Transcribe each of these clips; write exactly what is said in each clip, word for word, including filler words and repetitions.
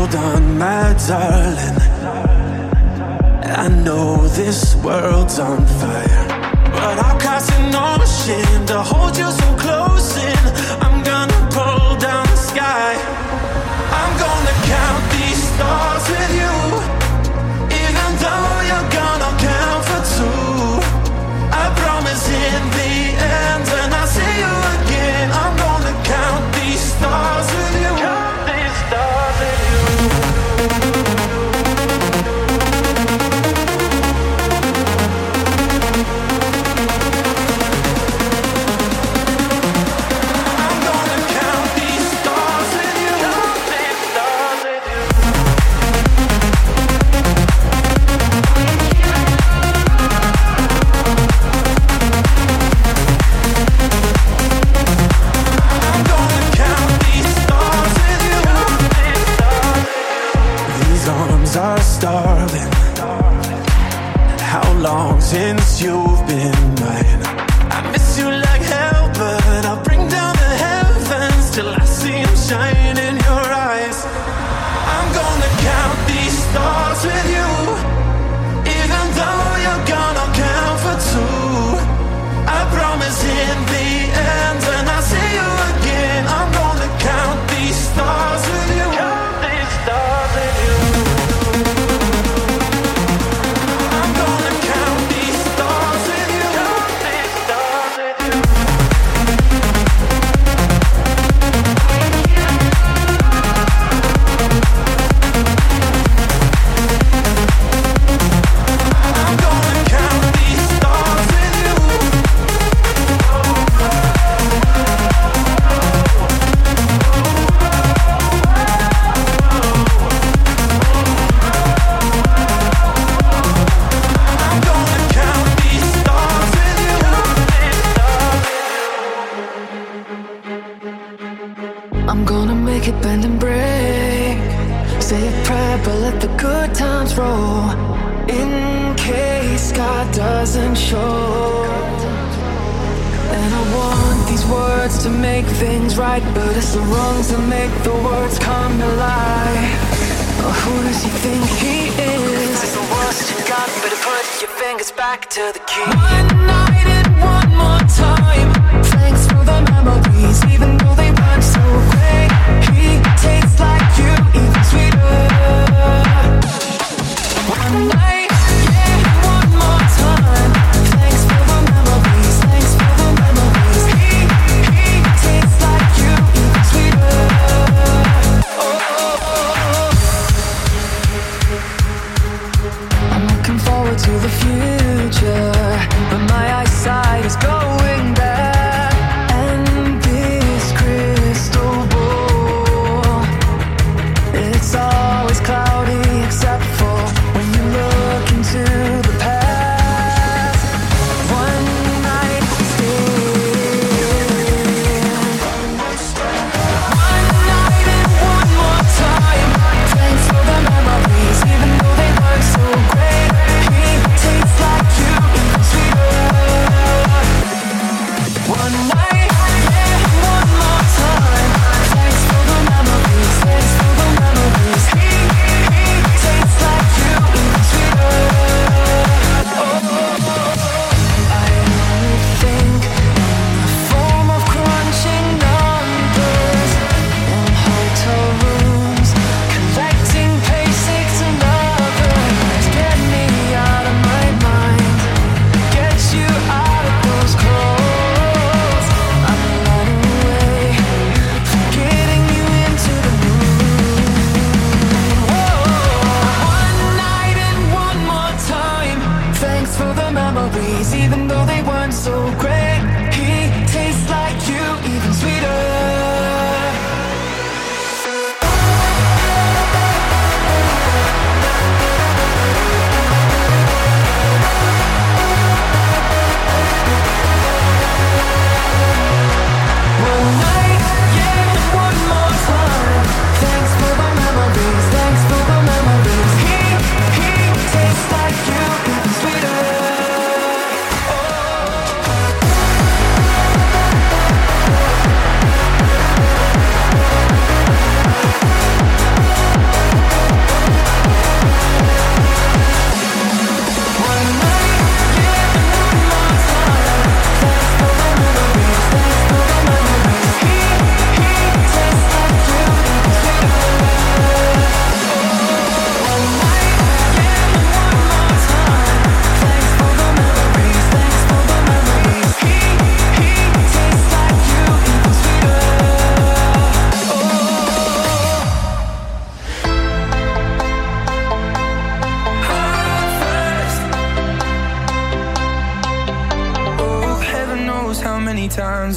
Hold on, my darling. I know this world's on fire, but I'll cross an ocean to hold you so close in. I'm gonna pull down the sky. I'm gonna count these stars with you, even though you're gonna count for two. I promise in the end, when I see you again, I'm gonna count these stars with you. Count these stars with you. Are starving. How long since you've been mine? I miss you like hell, but I'll bring down the heavens till I see them shine in your eyes. I'm gonna count these stars with you, even though you're gonna count for two. I promise in the end, when I see you again, I'm gonna count these stars with you. Count these stars with you. I'm gonna make it bend and break. Say a prayer, but let the good times roll. In case God doesn't show. And I want these words to make things right, but it's the wrongs that make the words come to life. Oh, who does he think he is? That's the worst you got, better put your fingers back to the key. One night and one more time. Thanks for the memories, even though they run so great. He tastes like you, even sweeter. One night, yeah, one more time. Thanks for the memories, thanks for the memories. He, he tastes like you, even sweeter. Oh, oh, oh. I'm looking forward to the future, but my eyesight is going back.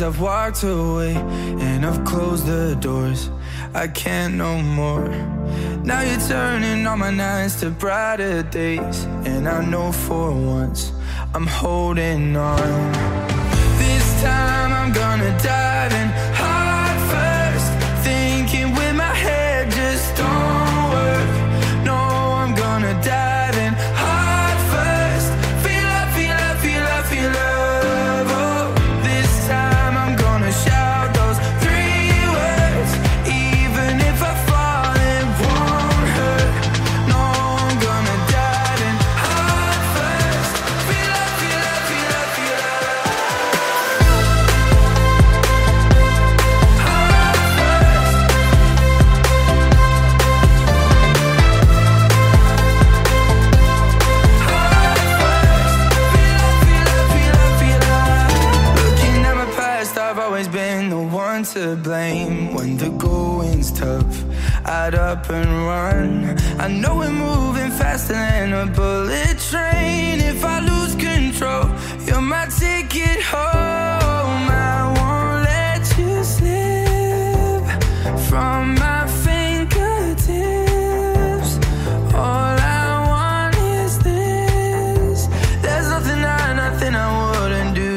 I've walked away and I've closed the doors. I can't no more. Now you're turning all my nights to brighter days, and I know for once I'm holding on. This time I'm gonna dive in heart first, thinking with my head just don't work. No, I'm gonna dive in heart first. Feel love, feel love, feel love, feel love. Oh, this time I'm gonna shout those three words, even if I fall it won't hurt. No, I'm gonna dive in heart first. Feel love, feel love, feel love, feel love. I've always been the one to blame. When the going's tough, I'd up and run. I know we're moving faster than a bullet train. If I lose control, you're my ticket home. I won't let you slip from my fingertips. All I want is this. There's nothing I, nothing I wouldn't do.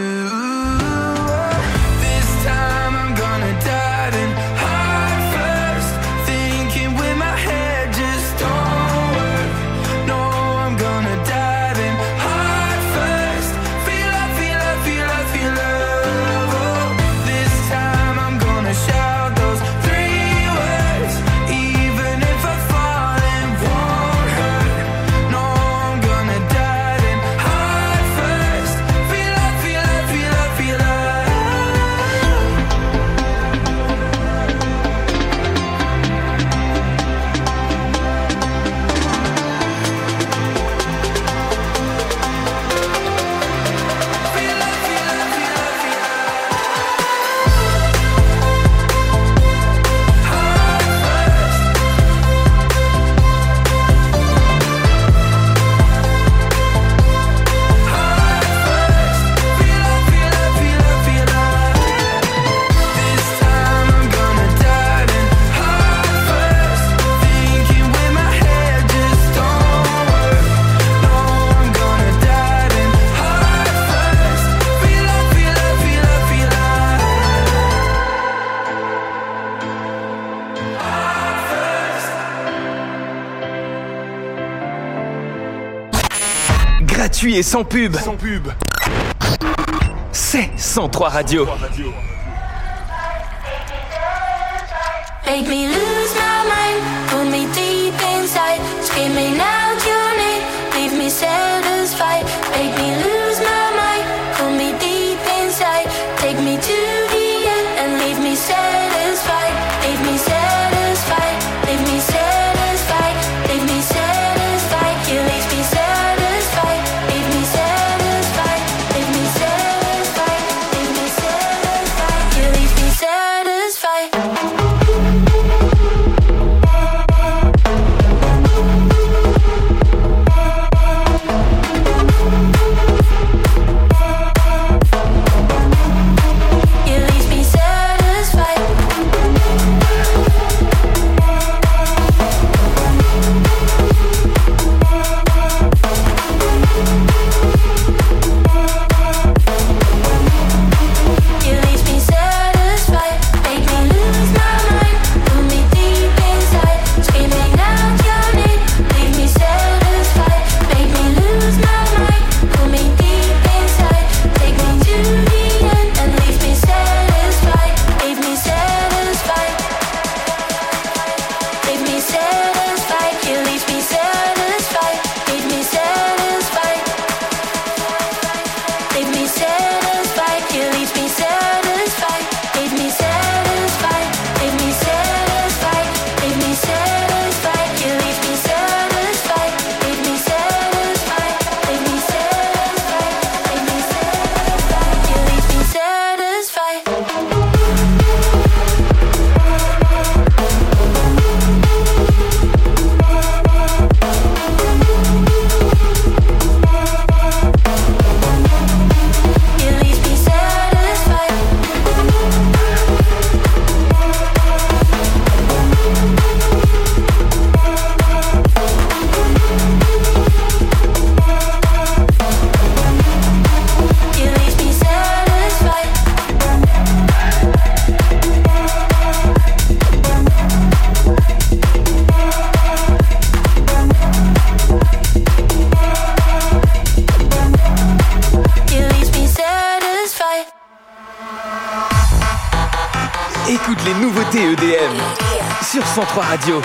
Gratuit et sans pub. Sans pub. C'est cent trois Radio. Make me lose my mind, pull me deep inside, screaming out your name, leave me satisfied. Make me lose my mind, pull me deep inside, take me to the end and leave me satisfied. Leave me satisfied, leave me satisfied, leave me satisfied. You leave me satisfied, leave me satisfied, leave me satisfied, leave me satisfied. You leave me satisfied. nouveauté E D M sur cent trois Radio.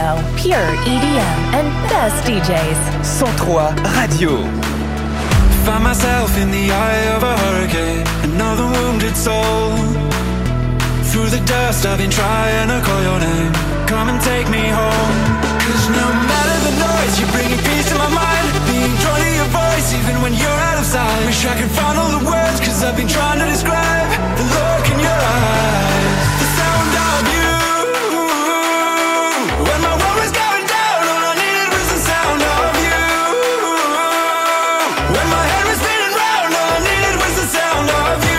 Radio. Pure E D M and best D Js. cent trois Radio. Find myself in the eye of a hurricane, another wounded soul. Through the dust I've been trying to call your name. Come and take me home. Cause no matter the noise, you're bringing peace to my mind. Being drawn to your voice even when you're out of sight. Wish I could find all the words, cause I've been trying to describe the look in your eyes, the sound of you. When my world was going down, all I needed was the sound of you. When my head was spinning round, all I needed was the sound of you.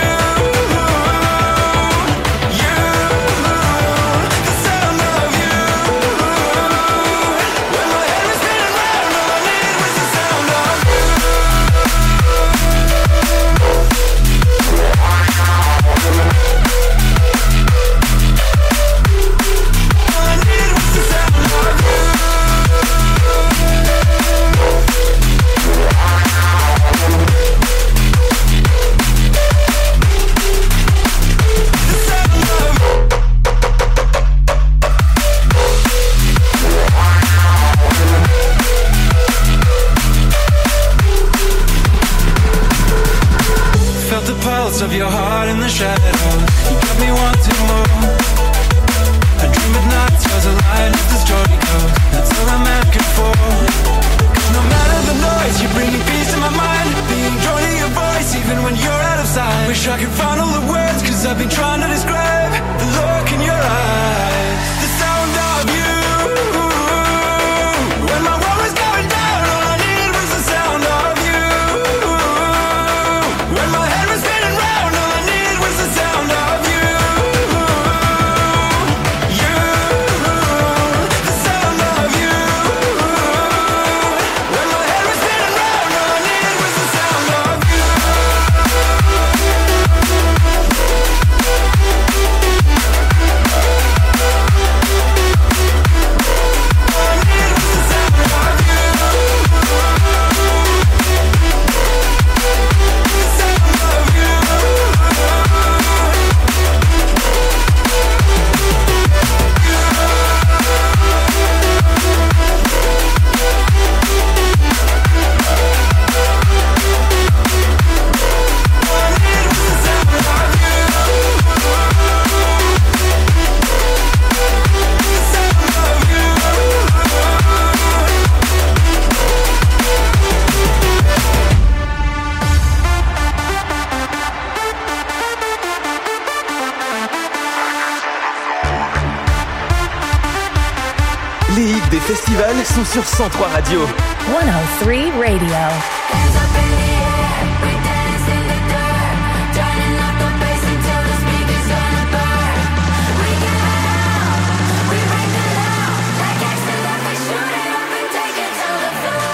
Of your heart in the shadows, you got me wanting more. I dream at night, stars align as the story goes. That's all I'm asking for. Cause no matter the noise, you're bringing peace to my mind. Being drawn to your voice even when you're out of sight. Wish I could find all the words, cause I've been trying to describe the look in your eyes, the sound of you. When my world was going down, all I needed was the sound of you. When my head was spinning round, all I needed was the sound of you. You, the sound of you. When my head was spinning round, all I needed was the sound of you. All I needed was the sound of you. The sound of you. Les hits des festivals sont sur cent trois Radio. one oh three Radio. Hands up in the air, we dance in the dirt, turning up the bass until the speakers gonna burn. We get out, we break the law, like gangsters that we shoot it up and take it to the floor.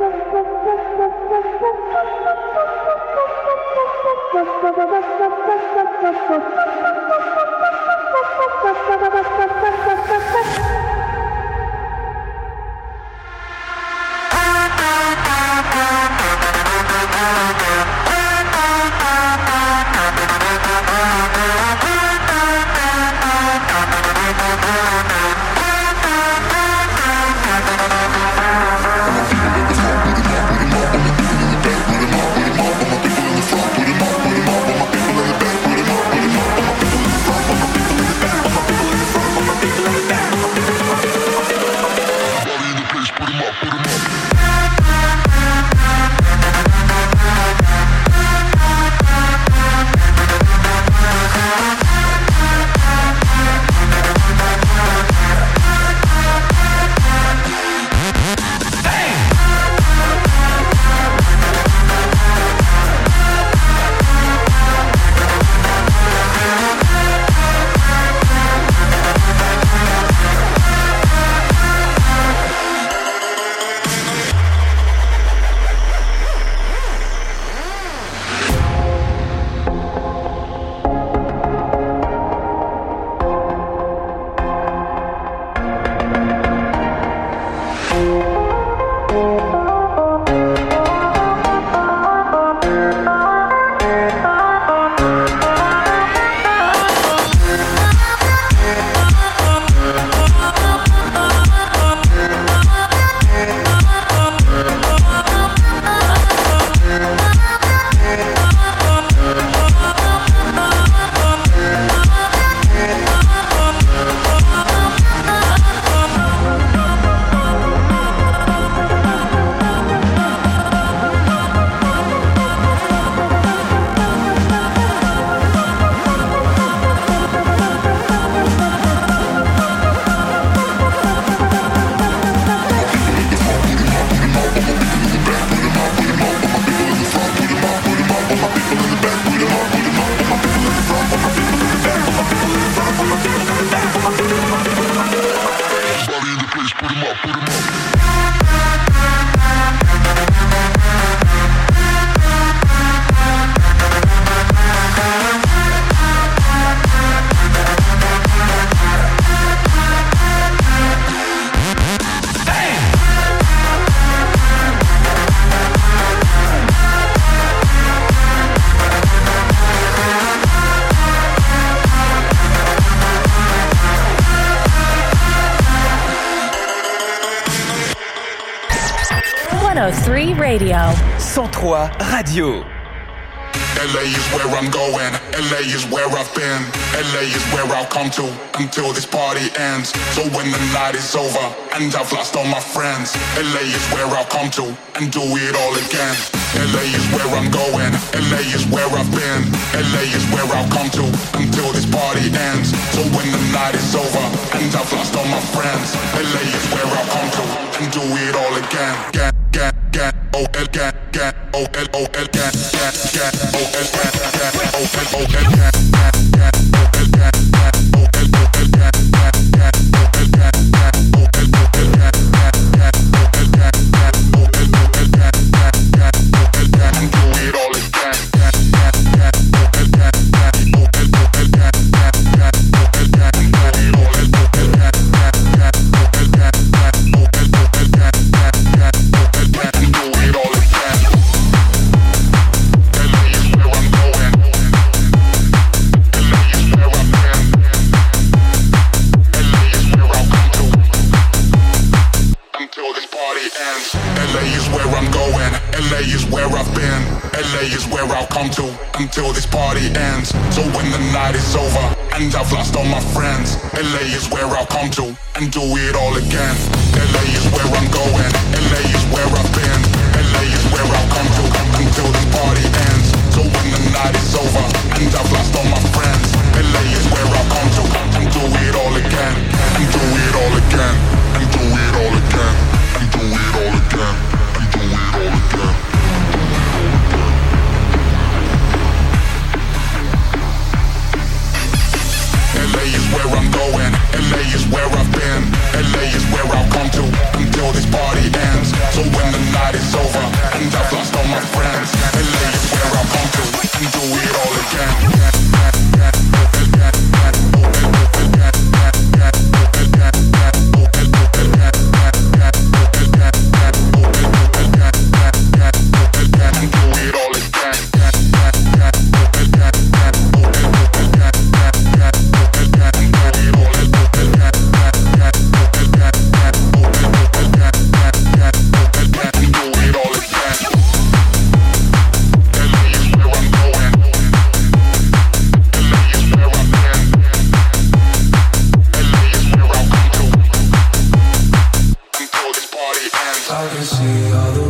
Radio. cent trois Radio. L A is where I'm going, L A is where I've been, L A is where I'll come to until this party ends. So when the night is over and I've lost all my friends, L A is where I'll come to and do it all again. L A is where I'm going, L A is where I've been, L A is where I'll come to until this party ends. So when the night is over and I've lost all my friends, L A is where I'll come to and do it all again. Again. Get, get, oh, L, get, get, oh, L, oh, L, get, get, get, oh, L, get, get, oh, L, oh, L, get, get, get, oh, L, get, get, oh, L, oh, L, get, get, get, oh, L, get, get, oh, L, oh, L, get, get, get, oh, L, oh, L, get, get, get, oh, L, oh, L, get, get, oh, L, get, and do it all again. Get, get, get, oh, L, get, get, oh, L, oh, L, get, get, get, oh, L, get, and do it all, L, oh, L, get, get, get, oh, L, oh, L, get, get, oh, L, oh, L, get, and do it all again. L A is where I'm going. L A is where I've been. L A is where I'll come to until this party ends. L A is where I'm going. L A is where I've been. L A is where I'll come to until this party ends. So when the night is over and I've lost all my friends, L A is where I'll come to and do it all again. L A is where I'm going. L A is where I've been. L A is where I'll come to until this party ends. So when the night is over and I've lost all my friends, L A is where I'll come to and do it all again. And do it all again. And do it all again. And do it all again. And do it all again. L A is where I'm going, L A is where I've been, L A is where I'll come to until this party ends. So when the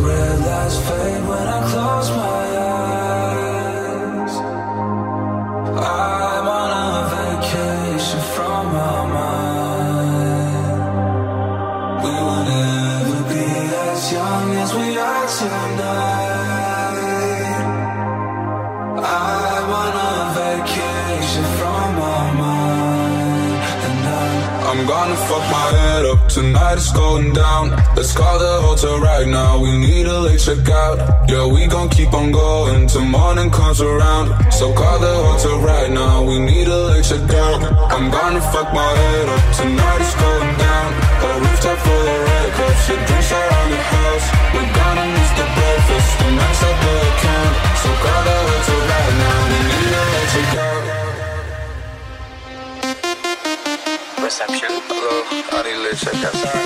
red lights fade when I close my eyes. I'm on a vacation from my mind. We will never be as young as we are tonight. I'm on a vacation from my mind. And I'm, I'm gonna fuck my head up. Tonight it's going down. Let's call the hotel right now. We need a late checkout. Yeah, we gon' keep on going till morning comes around. So call the hotel right now. We need a late checkout. I'm gonna fuck my head up. Tonight it's going down. A rooftop full of red cups. Your drinks around the house. We're gonna miss the breakfast. The max up the account. So call the hotel right now. We need a late checkout. Reception. Hello, I need a late checkout. Sorry.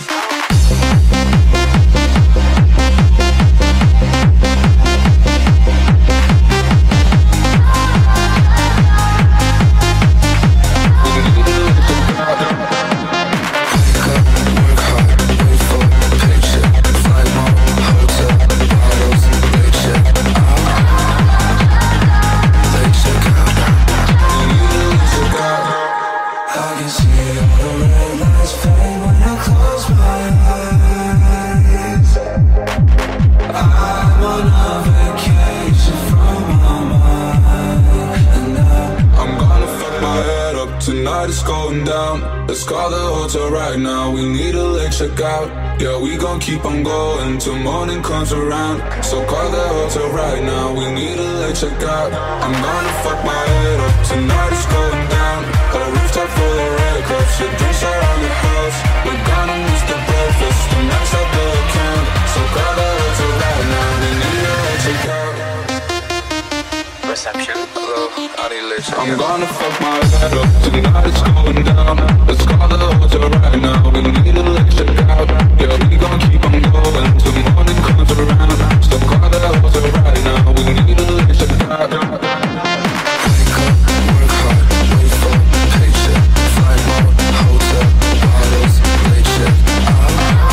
Tonight it's going down. Let's call the hotel right now. We need a late checkout. Yeah, we gon' keep on going till morning comes around. So call the hotel right now. We need a late checkout. I'm gonna fuck my head up. Tonight it's going down. A rooftop full of red cups. Your drinks around the house. We're gonna miss the breakfast. The max up the account. So call the hotel right now. We need a late checkout. Reception. Hello, I need a late checkout. I'm gonna fuck my head up. Tonight it's going down. Let's call the hotel right now. We need a late checkout. Yeah, we gon' keep on going till morning comes around. So call the hotel right now. We need a late checkout. Wake up, work hard, wait for paycheck. Flight mode, hotel, bottles, late check out.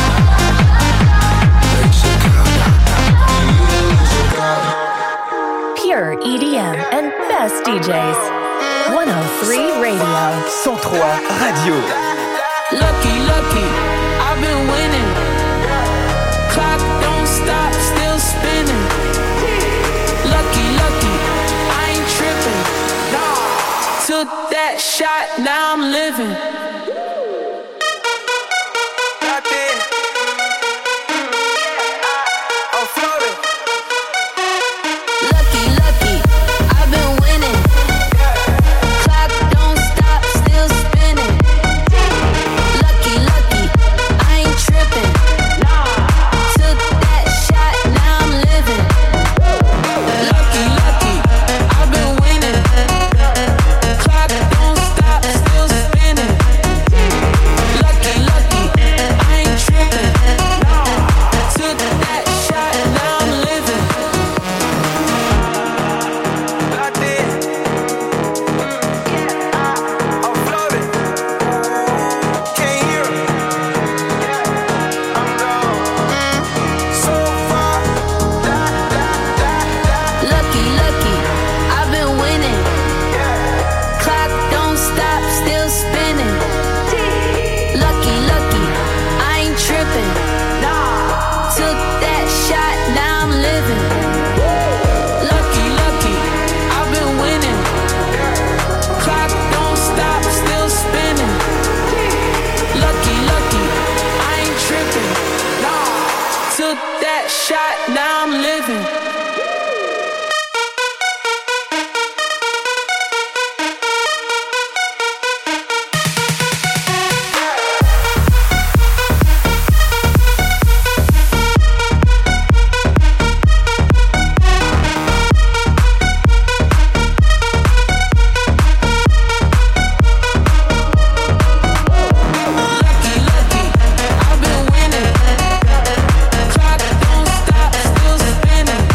Late check out. We need a late checkout. Pure E D M and best D Js. one oh three Radio. cent trois Radio. Lucky, lucky, I've been winning. Clock don't stop, still spinning. Lucky, lucky, I ain't tripping. Took that shot, now I'm living. Lucky, lucky, I've been winning. Clock don't stop, still spinning. Lucky, lucky, I ain't tripping. Took that shot, now I'm living. Lucky, lucky, I've been winning. Clock don't stop, still spinning. Lucky, lucky, I ain't tripping. Took that shot, now I'm living. Lucky, lucky, I've been winning. Clock don't stop, still spinning. Lucky, lucky, I ain't tripping. Took that shot, now I'm living. Lucky, lucky, I've been winning. Clock don't stop, still spinning. Lucky, lucky, I ain't tripping. Took that shot, now I'm living. Lucky, lucky, I've been winning. Clock don't stop, still spinning.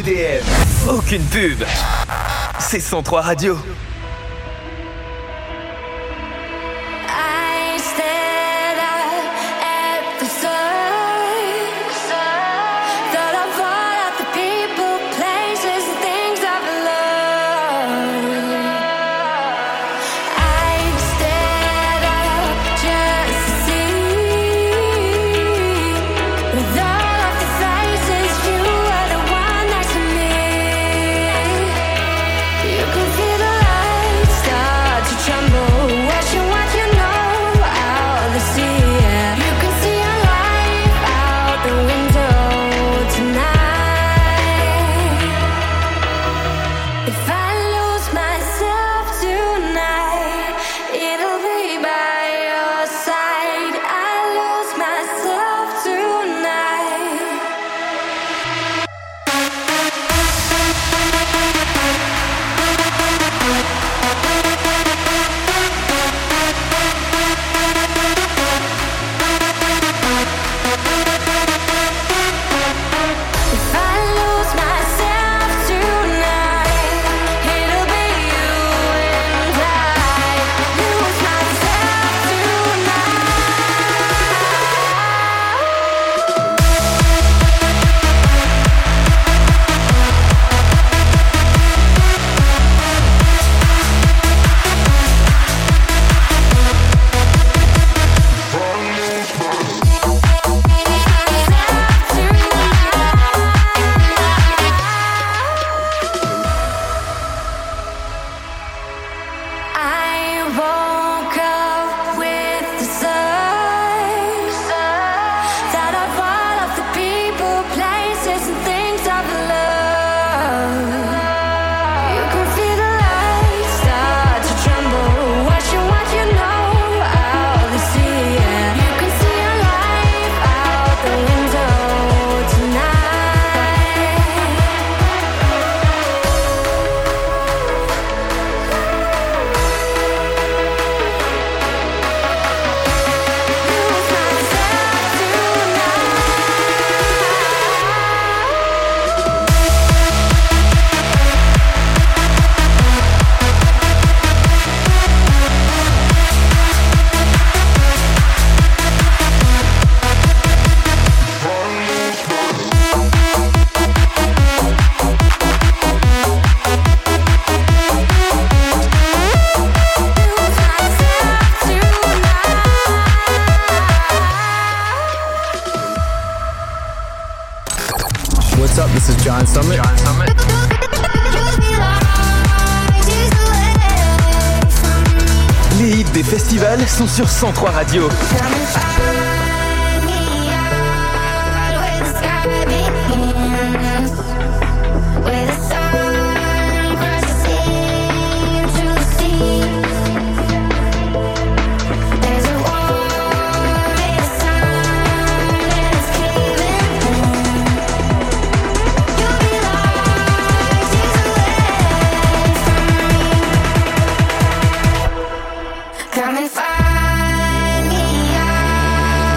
D M. Aucune pub. C'est cent trois Radio. John Summit. John Summit. Les hits des festivals sont sur cent trois Radio. Come and find me out.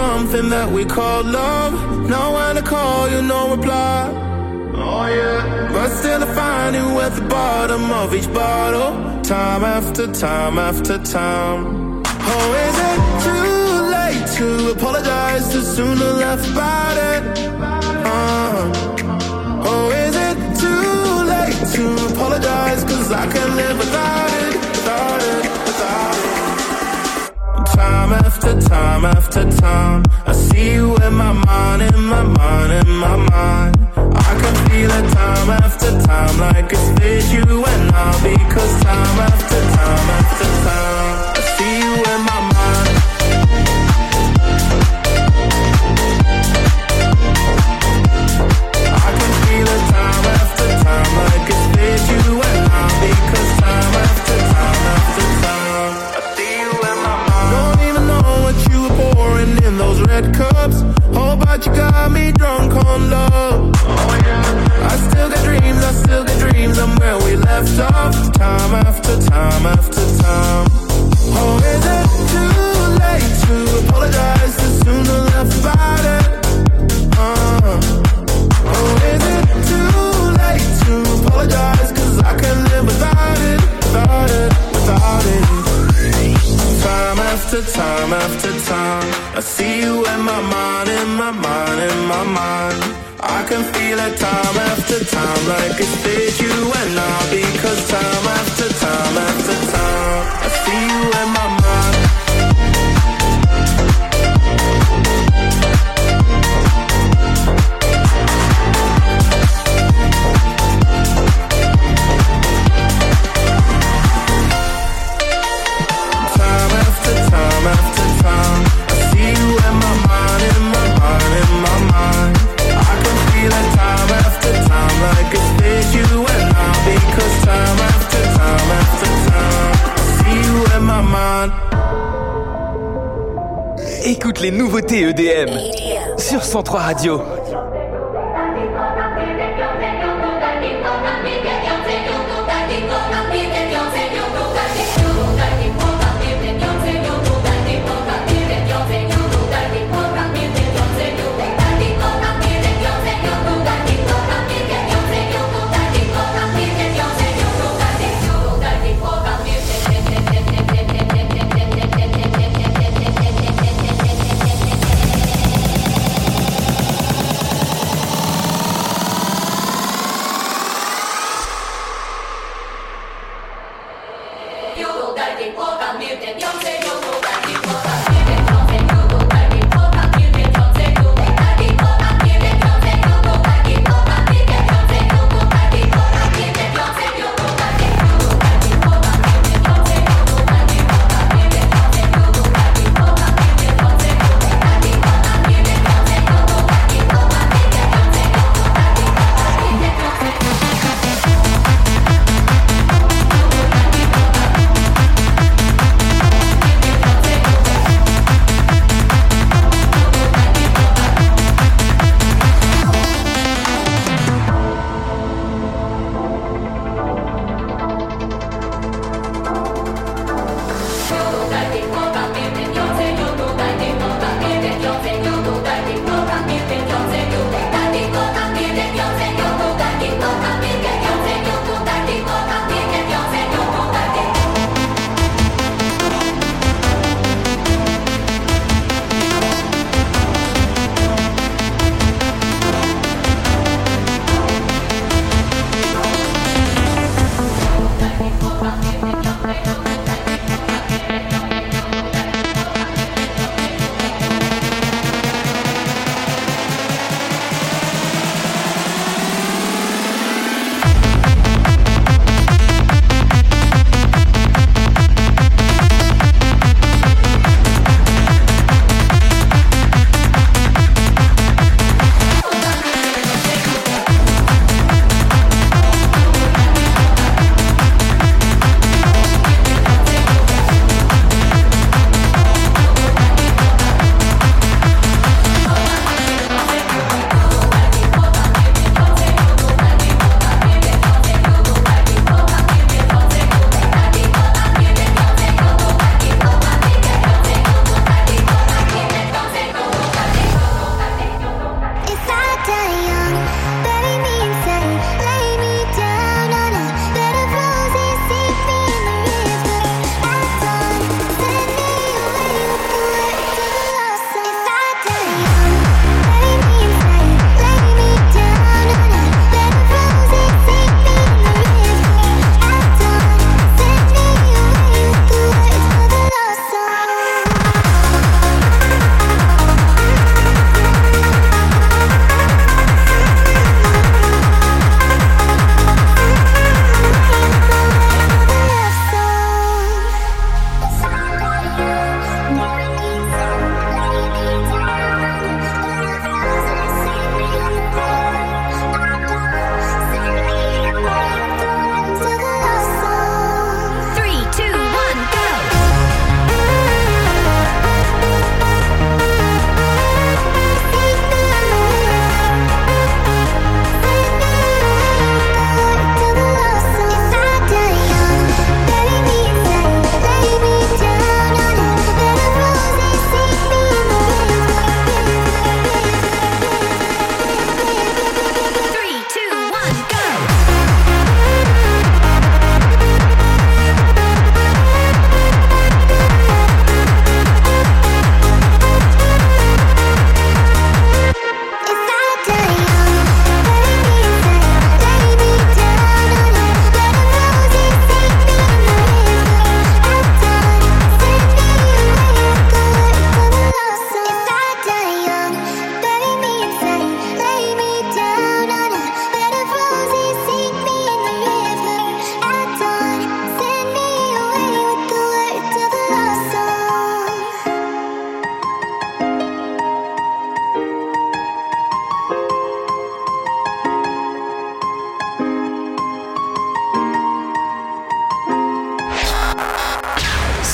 something that we call love. Now when I call you, no reply. Oh yeah. But still I find you at the bottom of each bottle, time after time after time. Oh, is it too late to apologize? Too soon to laugh about it. uh. Oh, is it too late to apologize? Cause I can't live without it, without it, without it. Time after time after time, I see you in my mind, in my mind, in my mind. I can feel it time after time, like it's with you and I. Because time after time after time, I see you in my mind. I can feel it time after time, like it's with you and I. Because time after time after time, I see you in my mind. Don't even know what you were pouring in those red cups. Oh, but you got me drunk on love. Oh yeah. I still got dreams, I still got dreams. I'm where we left off, time after time after time. Oh, is it too late to apologize? Too soon to laugh about it. Uh. Oh, is it too late to apologize? Cause I can't live without it, without it, without it. Time after time after time, I see you in my mind, in my mind, in my mind. I can feel it time after time, like it's with you and I. Because time after time after time, I see you in my mind. Time after time after time, I see you in my mind, in my mind, in my mind. I can feel it time after time, like it's with you and I. Because time after time after time, I see you in my mind. Écoute les nouveautés E D M sur cent trois Radio. I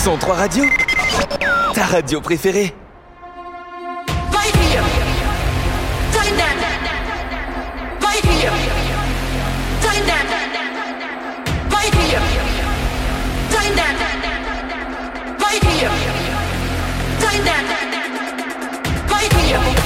cent trois Radio, ta radio préférée. Right here. Time that. Right here. Time that. Right here. Time that. Right here. Time that. Right here.